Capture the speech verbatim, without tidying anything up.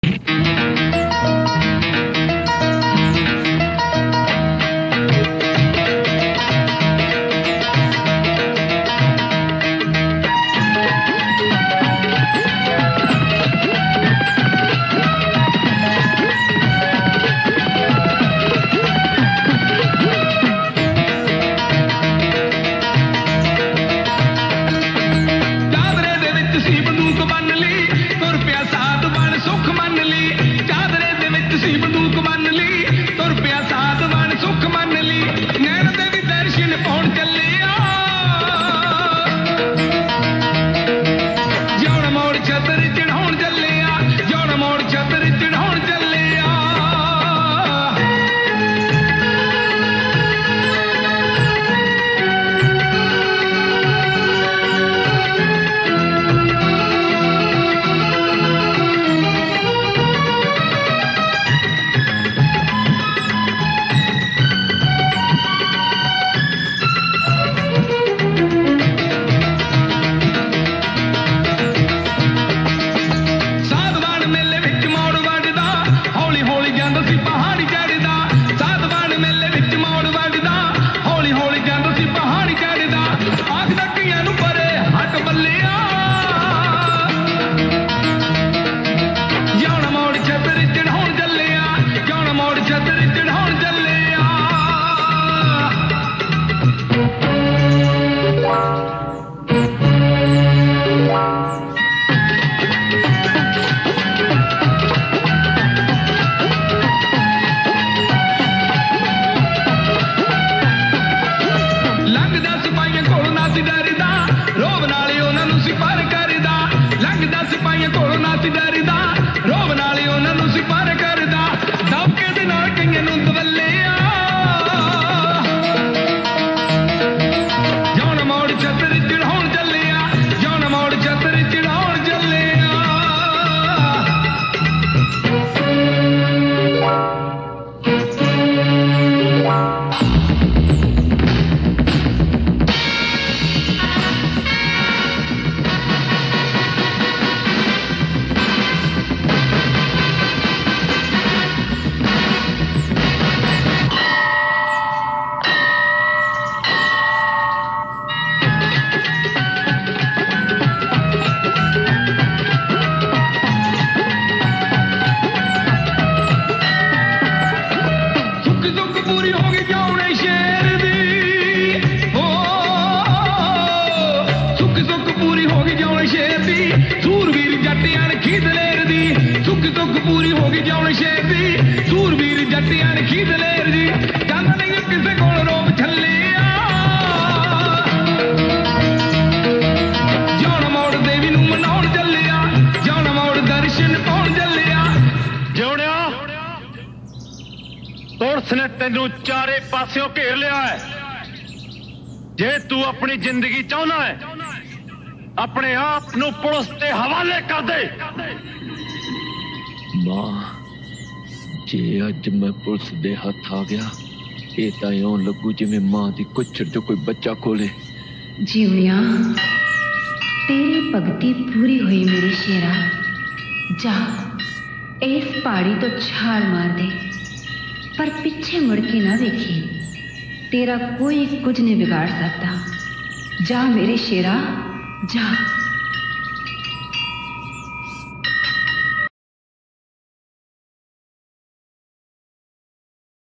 उसने तेनू चारे पासियों घेर लिया है। जे तू अपनी जिंदगी चाहना है अपने आप नू पुलिस के हवाले कर दे। मां जे अज मैं पुलिस दे हाथ आ गया ये तो इं लगू जिमें मां की कुचर जो कोई बच्चा खोले। जीवनिया तेरी भगती पूरी हुई मेरी शेरा, जा इस पहाड़ी तो छाल मार दे पर पीछे मुड़ के ना देखी, तेरा कोई कुछ नहीं बिगाड़ सकता। जा मेरे शेरा जा।